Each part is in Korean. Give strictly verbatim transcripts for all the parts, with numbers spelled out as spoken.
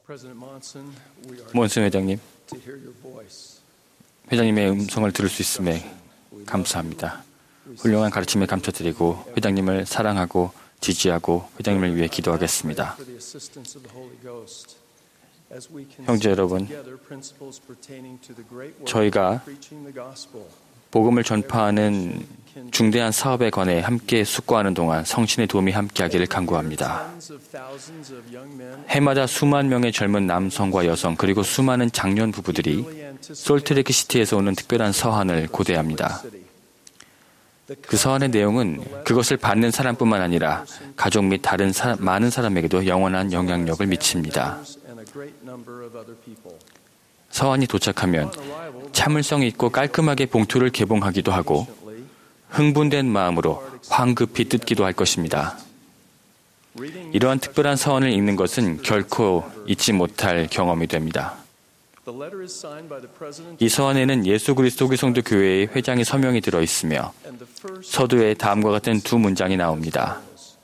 몬슨 회장님, 회장님의 음성을 들을 수 있음에 감사합니다. 훌륭한 가르침에 감사드리고 회장님을 사랑하고 지지하고 회장님을 위해 기도하겠습니다. 형제 여러분, 저희가 복음을 전파하는 중대한 사업에 관해 함께 숙고하는 동안 성신의 도움이 함께하기를 간구합니다. 해마다 수만 명의 젊은 남성과 여성 그리고 수많은 장년 부부들이 솔트레이크 시티에서 오는 특별한 서한을 고대합니다. 그 서한의 내용은 그것을 받는 사람뿐만 아니라 가족 및 다른 사, 많은 사람에게도 영원한 영향력을 미칩니다. 서한이 도착하면 참을성 있고 깔끔하게 봉투를 개봉하기도 하고 흥분된 마음으로 황급히 뜯기도 할 것입니다. 이러한 특별한 서한을 읽는 것은 결코 잊지 못할 경험이 됩니다. 이 서한에는 예수 그리스도 후기성도 교회의 회장의 서명이 들어 있으며 서두에 다음과 같은 두 문장이 나옵니다.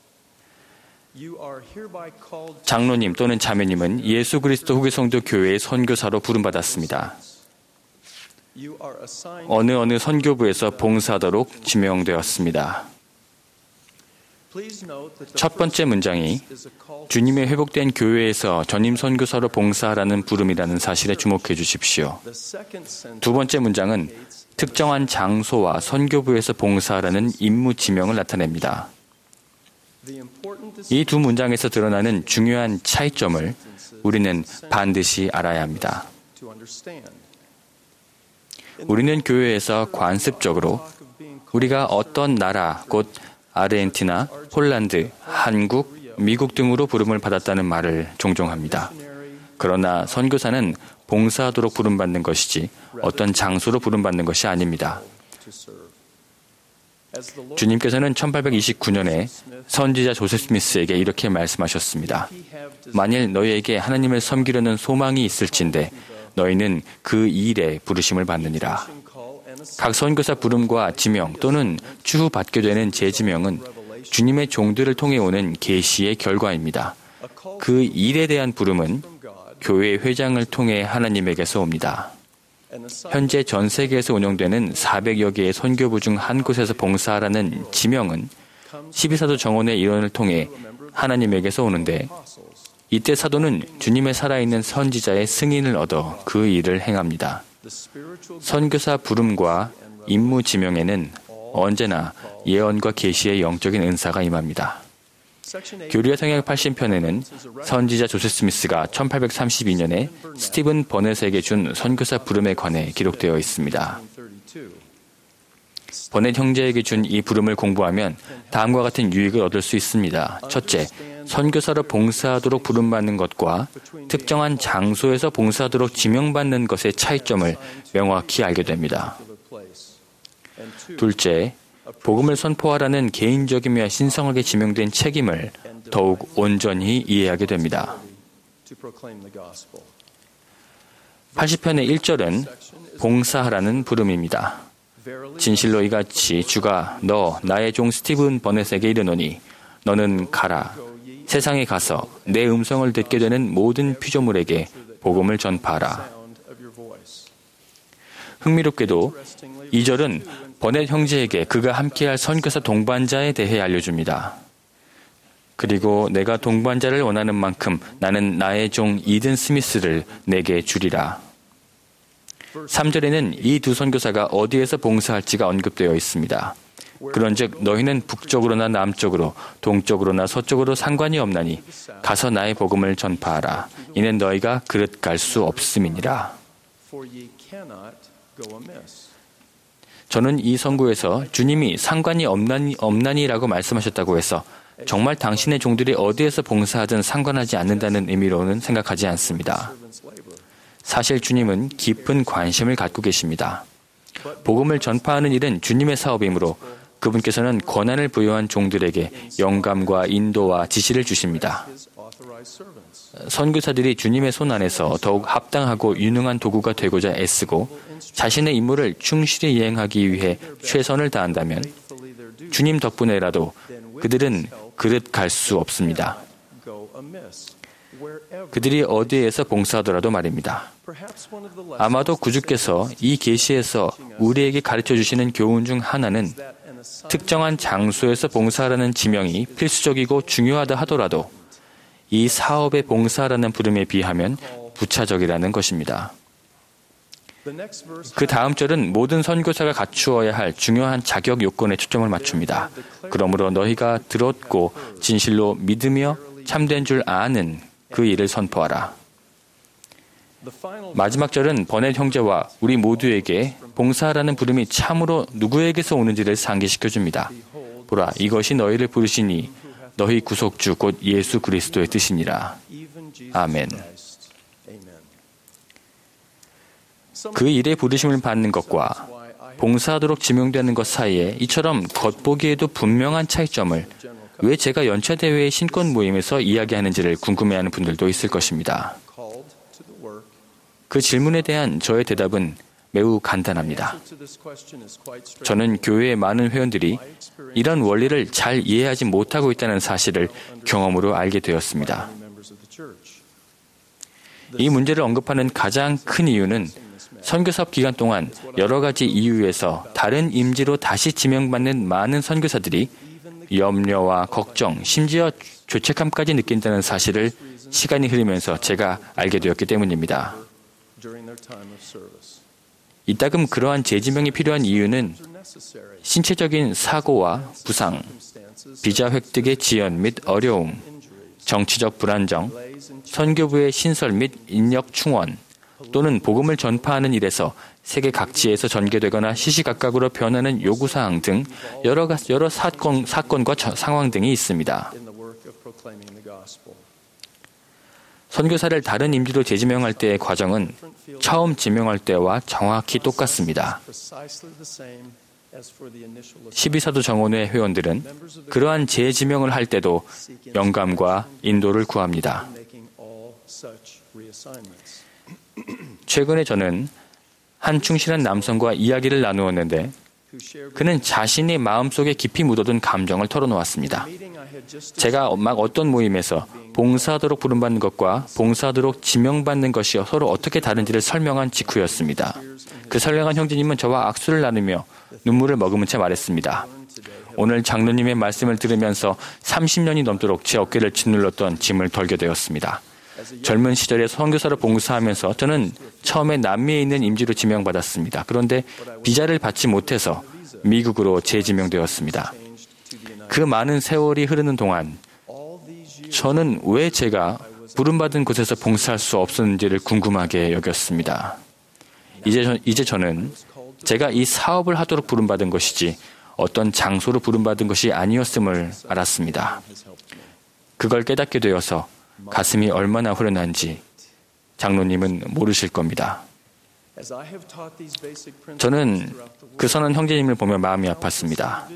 장로님 또는 자매님은 예수 그리스도 후기성도 교회의 선교사로 부름받았습니다. 어느 어느 선교부에서 봉사하도록 지명되었습니다. 첫 번째 문장이 주님의 회복된 교회에서 전임 선교사로 봉사하라는 부름이라는 사실에 주목해 주십시오. 두 번째 문장은 특정한 장소와 선교부에서 봉사하라는 임무 지명을 나타냅니다. 이 두 문장에서 드러나는 중요한 차이점을 우리는 반드시 알아야 합니다. 우리는 교회에서 관습적으로 우리가 어떤 나라, 곧 아르헨티나, 폴란드, 한국, 미국 등으로 부름을 받았다는 말을 종종 합니다. 그러나 선교사는 봉사하도록 부름받는 것이지 어떤 장소로 부름받는 것이 아닙니다. 주님께서는 천팔백이십구 년에 선지자 조셉 스미스에게 이렇게 말씀하셨습니다. 만일 너희에게 하나님을 섬기려는 소망이 있을진데 너희는 그 일에 부르심을 받느니라. 각 선교사 부름과 지명 또는 추후 받게 되는 재지명은 주님의 종들을 통해 오는 계시의 결과입니다. 그 일에 대한 부름은 교회 회장을 통해 하나님에게서 옵니다. 현재 전 세계에서 운영되는 사백여 개의 선교부 중 한 곳에서 봉사하라는 지명은 십이사도 정원의 일원을 통해 하나님에게서 오는데 이때 사도는 주님의 살아있는 선지자의 승인을 얻어 그 일을 행합니다. 선교사 부름과 임무 지명에는 언제나 예언과 계시의 영적인 은사가 임합니다. 교리와 성약 팔십 편에는 선지자 조셉 스미스가 천팔백삼십이 년에 스티븐 버넷에게 준 선교사 부름에 관해 기록되어 있습니다. 버넷 형제에게 준 이 부름을 공부하면 다음과 같은 유익을 얻을 수 있습니다. 첫째, 선교사로 봉사하도록 부름받는 것과 특정한 장소에서 봉사하도록 지명받는 것의 차이점을 명확히 알게 됩니다. 둘째, 복음을 선포하라는 개인적이며 신성하게 지명된 책임을 더욱 온전히 이해하게 됩니다. 팔십 편의 일 절은 봉사하라는 부름입니다. 진실로 이같이 주가 너 나의 종 스티븐 버넷에게 이르노니 너는 가라. 세상에 가서 내 음성을 듣게 되는 모든 피조물에게 복음을 전파하라. 흥미롭게도 이 절은 버넷 형제에게 그가 함께할 선교사 동반자에 대해 알려줍니다. 그리고 내가 동반자를 원하는 만큼 나는 나의 종 이든 스미스를 내게 주리라. 삼 절에는 이 두 선교사가 어디에서 봉사할지가 언급되어 있습니다. 그런즉 너희는 북쪽으로나 남쪽으로 동쪽으로나 서쪽으로 상관이 없나니 가서 나의 복음을 전파하라. 이는 너희가 그릇 갈 수 없음이니라. 저는 이 선고에서 주님이 상관이 없나니, 없나니라고 말씀하셨다고 해서 정말 당신의 종들이 어디에서 봉사하든 상관하지 않는다는 의미로는 생각하지 않습니다. 사실 주님은 깊은 관심을 갖고 계십니다. 복음을 전파하는 일은 주님의 사업이므로 그분께서는 권한을 부여한 종들에게 영감과 인도와 지시를 주십니다. 선교사들이 주님의 손 안에서 더욱 합당하고 유능한 도구가 되고자 애쓰고 자신의 임무를 충실히 이행하기 위해 최선을 다한다면 주님 덕분에라도 그들은 그릇 갈 수 없습니다. 그들이 어디에서 봉사하더라도 말입니다. 아마도 구주께서 이 계시에서 우리에게 가르쳐 주시는 교훈 중 하나는 특정한 장소에서 봉사하라는 지명이 필수적이고 중요하다 하더라도 이 사업에 봉사하라는 부름에 비하면 부차적이라는 것입니다. 그 다음 절은 모든 선교사가 갖추어야 할 중요한 자격 요건에 초점을 맞춥니다. 그러므로 너희가 들었고 진실로 믿으며 참된 줄 아는 그 일을 선포하라. 마지막 절은 버넷 형제와 우리 모두에게 봉사하라는 부름이 참으로 누구에게서 오는지를 상기시켜줍니다. 보라, 이것이 너희를 부르시니 너희 구속주 곧 예수 그리스도의 뜻이니라. 아멘. 그 일에 부르심을 받는 것과 봉사하도록 지명되는 것 사이에 이처럼 겉보기에도 분명한 차이점을 왜 제가 연차대회의 신권 모임에서 이야기하는지를 궁금해하는 분들도 있을 것입니다. 그 질문에 대한 저의 대답은 매우 간단합니다. 저는 교회의 많은 회원들이 이런 원리를 잘 이해하지 못하고 있다는 사실을 경험으로 알게 되었습니다. 이 문제를 언급하는 가장 큰 이유는 선교사업 기간 동안 여러 가지 이유에서 다른 임지로 다시 지명받는 많은 선교사들이 염려와 걱정, 심지어 죄책감까지 느낀다는 사실을 시간이 흐르면서 제가 알게 되었기 때문입니다. 이따금 그러한 재지명이 필요한 이유는 신체적인 사고와 부상, 비자 획득의 지연 및 어려움, 정치적 불안정, 선교부의 신설 및 인력 충원, 또는 복음을 전파하는 일에서 세계 각지에서 전개되거나 시시각각으로 변하는 요구사항 등 여러, 여러 사건, 사건과 저, 상황 등이 있습니다. 선교사를 다른 임지로 재지명할 때의 과정은 처음 지명할 때와 정확히 똑같습니다. 십이 사도 정원회 회원들은 그러한 재지명을 할 때도 영감과 인도를 구합니다. 최근에 저는 한 충실한 남성과 이야기를 나누었는데 그는 자신의 마음속에 깊이 묻어둔 감정을 털어놓았습니다. 제가 막 어떤 모임에서 봉사하도록 부름받는 것과 봉사하도록 지명받는 것이 서로 어떻게 다른지를 설명한 직후였습니다. 그 선량한 형제님은 저와 악수를 나누며 눈물을 머금은 채 말했습니다. 오늘 장로님의 말씀을 들으면서 삼십 년이 넘도록 제 어깨를 짓눌렀던 짐을 덜게 되었습니다. 젊은 시절에 선교사로 봉사하면서 저는 처음에 남미에 있는 임지로 지명받았습니다. 그런데 비자를 받지 못해서 미국으로 재지명되었습니다. 그 많은 세월이 흐르는 동안 저는 왜 제가 부름받은 곳에서 봉사할 수 없었는지를 궁금하게 여겼습니다. 이제, 저, 이제 저는 제가 이 사업을 하도록 부름받은 것이지 어떤 장소로 부름받은 것이 아니었음을 알았습니다. 그걸 깨닫게 되어서 가슴이 얼마나 후련한지 장로님은 모르실 겁니다. 저는 그 선한 형제님을 보며 마음이 아팠습니다.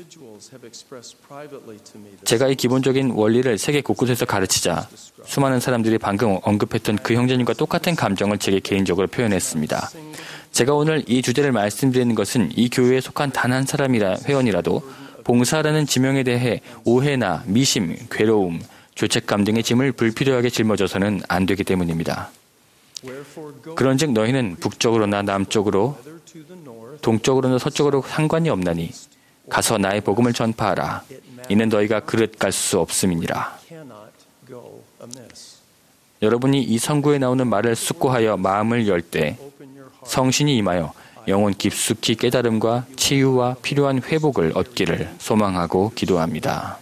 제가 이 기본적인 원리를 세계 곳곳에서 가르치자 수많은 사람들이 방금 언급했던 그 형제님과 똑같은 감정을 제게 개인적으로 표현했습니다. 제가 오늘 이 주제를 말씀드리는 것은 이 교회에 속한 단 한 사람이라 회원이라도 봉사라는 지명에 대해 오해나 미심, 괴로움, 죄책감 등의 짐을 불필요하게 짊어져서는 안 되기 때문입니다. 그런즉 너희는 북쪽으로나 남쪽으로 동쪽으로나 서쪽으로 상관이 없나니 가서 나의 복음을 전파하라. 이는 너희가 그릇 갈 수 없음이니라. 여러분이 이 선구에 나오는 말을 숙고하여 마음을 열 때 성신이 임하여 영혼 깊숙이 깨달음과 치유와 필요한 회복을 얻기를 소망하고 기도합니다.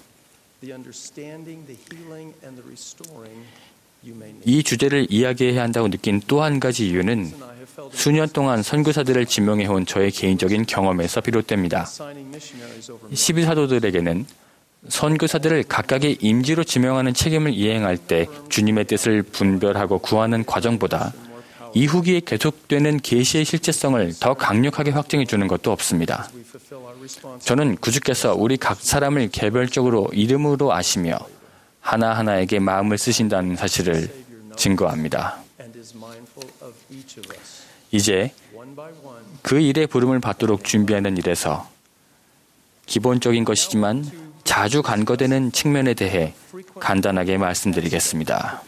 이 주제를 이야기해야 한다고 느낀 또 한 가지 이유는 수년 동안 선교사들을 지명해온 저의 개인적인 경험에서 비롯됩니다. 십이 사도들에게는 선교사들을 각각의 임지로 지명하는 책임을 이행할 때 주님의 뜻을 분별하고 구하는 과정보다 이후기에 계속되는 계시의 실제성을 더 강력하게 확증해 주는 것도 없습니다. 저는 구주께서 우리 각 사람을 개별적으로 이름으로 아시며 하나하나에게 마음을 쓰신다는 사실을 증거합니다. 이제 그 일의 부름을 받도록 준비하는 일에서 기본적인 것이지만 자주 간과되는 측면에 대해 간단하게 말씀드리겠습니다.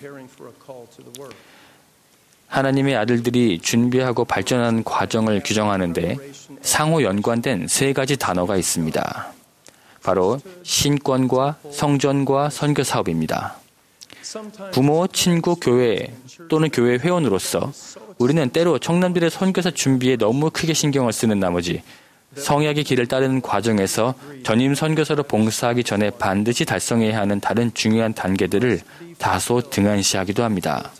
하나님의 아들들이 준비하고 발전하는 과정을 규정하는데 상호 연관된 세 가지 단어가 있습니다. 바로 신권과 성전과 선교 사업입니다. 부모, 친구, 교회 또는 교회 회원으로서 우리는 때로 청남들의 선교사 준비에 너무 크게 신경을 쓰는 나머지 성약의 길을 따르는 과정에서 전임 선교사로 봉사하기 전에 반드시 달성해야 하는 다른 중요한 단계들을 다소 등한시하기도 합니다.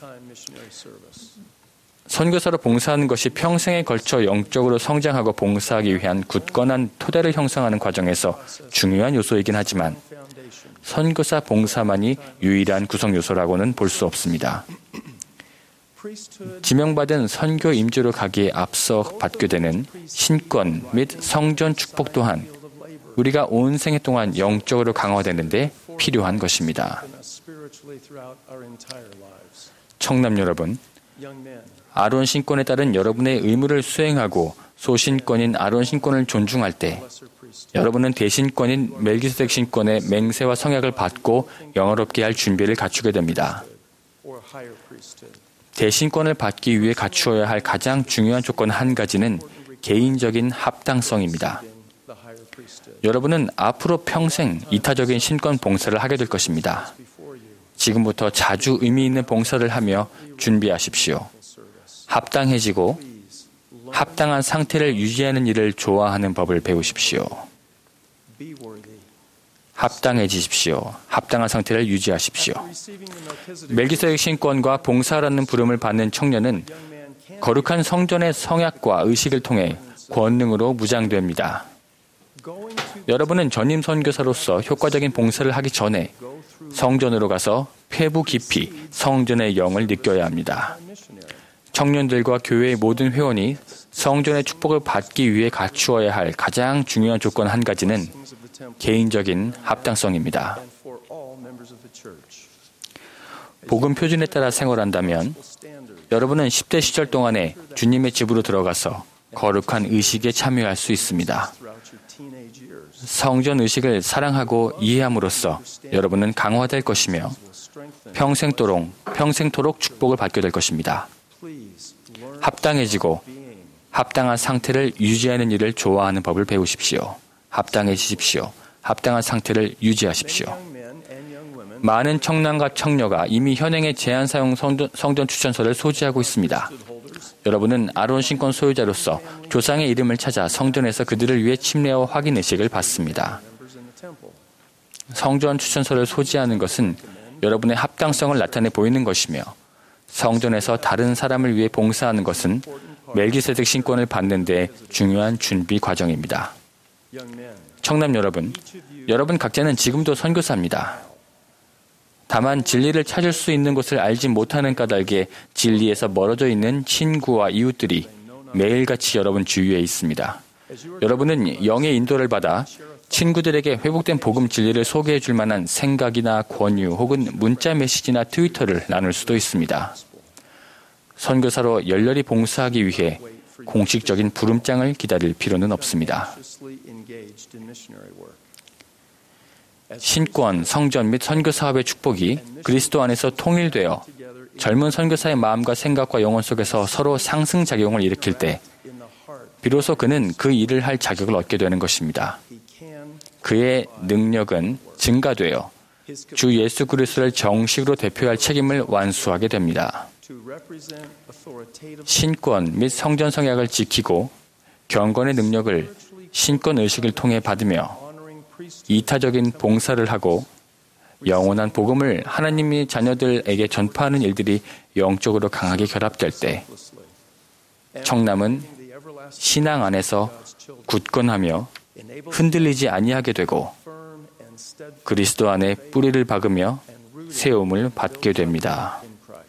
선교사로 봉사하는 것이 평생에 걸쳐 영적으로 성장하고 봉사하기 위한 굳건한 토대를 형성하는 과정에서 중요한 요소이긴 하지만 선교사 봉사만이 유일한 구성 요소라고는 볼 수 없습니다. 지명받은 선교 임주로 가기에 앞서 받게 되는 신권 및 성전 축복 또한 우리가 온 생애 동안 영적으로 강화되는 데 필요한 것입니다. 청남 여러분, 아론 신권에 따른 여러분의 의무를 수행하고 소신권인 아론 신권을 존중할 때 여러분은 대신권인 멜기세덱 신권의 맹세와 성약을 받고 영화롭게 할 준비를 갖추게 됩니다. 대신권을 받기 위해 갖추어야 할 가장 중요한 조건 한 가지는 개인적인 합당성입니다. 여러분은 앞으로 평생 이타적인 신권 봉사를 하게 될 것입니다. 지금부터 자주 의미 있는 봉사를 하며 준비하십시오. 합당해지고 합당한 상태를 유지하는 일을 좋아하는 법을 배우십시오. 합당해지십시오. 합당한 상태를 유지하십시오. 멜기세덱 신권과 봉사라는 부름을 받는 청년은 거룩한 성전의 성약과 의식을 통해 권능으로 무장됩니다. 여러분은 전임 선교사로서 효과적인 봉사를 하기 전에 성전으로 가서 폐부 깊이 성전의 영을 느껴야 합니다. 청년들과 교회의 모든 회원이 성전의 축복을 받기 위해 갖추어야 할 가장 중요한 조건 한 가지는 개인적인 합당성입니다. 복음 표준에 따라 생활한다면 여러분은 십 대 시절 동안에 주님의 집으로 들어가서 거룩한 의식에 참여할 수 있습니다. 성전 의식을 사랑하고 이해함으로써 여러분은 강화될 것이며 평생토록, 평생토록 축복을 받게 될 것입니다. 합당해지고 합당한 상태를 유지하는 일을 좋아하는 법을 배우십시오. 합당해지십시오. 합당한 상태를 유지하십시오. 많은 청남과 청녀가 이미 현행의 제한 사용 성전, 성전 추천서를 소지하고 있습니다. 여러분은 아론 신권 소유자로서 조상의 이름을 찾아 성전에서 그들을 위해 침례와 확인 의식을 받습니다. 성전 추천서를 소지하는 것은 여러분의 합당성을 나타내 보이는 것이며 성전에서 다른 사람을 위해 봉사하는 것은 멜기세덱 신권을 받는 데 중요한 준비 과정입니다. 청남 여러분, 여러분 각자는 지금도 선교사입니다. 다만 진리를 찾을 수 있는 곳을 알지 못하는 까닭에 진리에서 멀어져 있는 친구와 이웃들이 매일같이 여러분 주위에 있습니다. 여러분은 영의 인도를 받아 친구들에게 회복된 복음 진리를 소개해 줄 만한 생각이나 권유 혹은 문자 메시지나 트위터를 나눌 수도 있습니다. 선교사로 열렬히 봉사하기 위해 공식적인 부름장을 기다릴 필요는 없습니다. 신권, 성전 및 선교 사업의 축복이 그리스도 안에서 통일되어 젊은 선교사의 마음과 생각과 영혼 속에서 서로 상승작용을 일으킬 때 비로소 그는 그 일을 할 자격을 얻게 되는 것입니다. 그의 능력은 증가되어 주 예수 그리스도를 정식으로 대표할 책임을 완수하게 됩니다. 신권 및 성전 성약을 지키고 경건의 능력을 신권 의식을 통해 받으며 이타적인 봉사를 하고 영원한 복음을 하나님의 자녀들에게 전파하는 일들이 영적으로 강하게 결합될 때 청남은 신앙 안에서 굳건하며 흔들리지 아니하게 되고 그리스도 안에 뿌리를 박으며 세움을 받게 됩니다.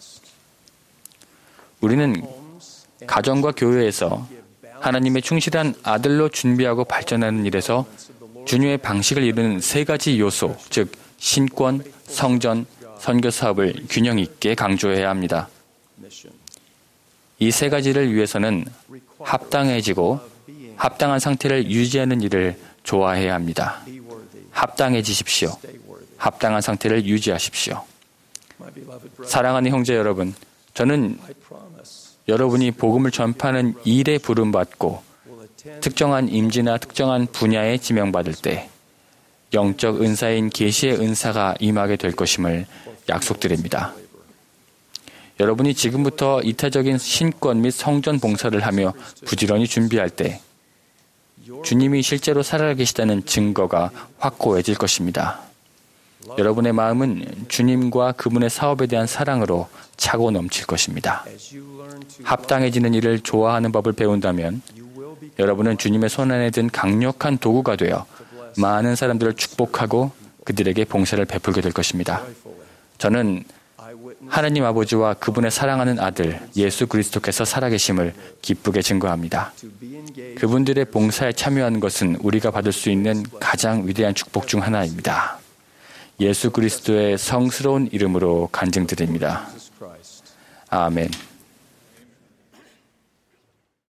우리는 가정과 교회에서 하나님의 충실한 아들로 준비하고 발전하는 일에서 주님의 방식을 이루는 세 가지 요소, 즉 신권, 성전, 선교 사업을 균형 있게 강조해야 합니다. 이 세 가지를 위해서는 합당해지고 합당한 상태를 유지하는 일을 좋아해야 합니다. 합당해지십시오. 합당한 상태를 유지하십시오. 사랑하는 형제 여러분, 저는 여러분이 복음을 전파하는 일에 부름받고 특정한 임지나 특정한 분야에 지명받을 때 영적 은사인 계시의 은사가 임하게 될 것임을 약속드립니다. 여러분이 지금부터 이타적인 신권 및 성전 봉사를 하며 부지런히 준비할 때 주님이 실제로 살아계시다는 증거가 확고해질 것입니다. 여러분의 마음은 주님과 그분의 사업에 대한 사랑으로 차고 넘칠 것입니다. 합당해지는 일을 좋아하는 법을 배운다면 여러분은 주님의 손안에 든 강력한 도구가 되어 많은 사람들을 축복하고 그들에게 봉사를 베풀게 될 것입니다. 저는 하나님 아버지와 그분의 사랑하는 아들 예수 그리스도께서 살아계심을 기쁘게 증거합니다. 그분들의 봉사에 참여하는 것은 우리가 받을 수 있는 가장 위대한 축복 중 하나입니다. 예수 그리스도의 성스러운 이름으로 간증드립니다. 아멘.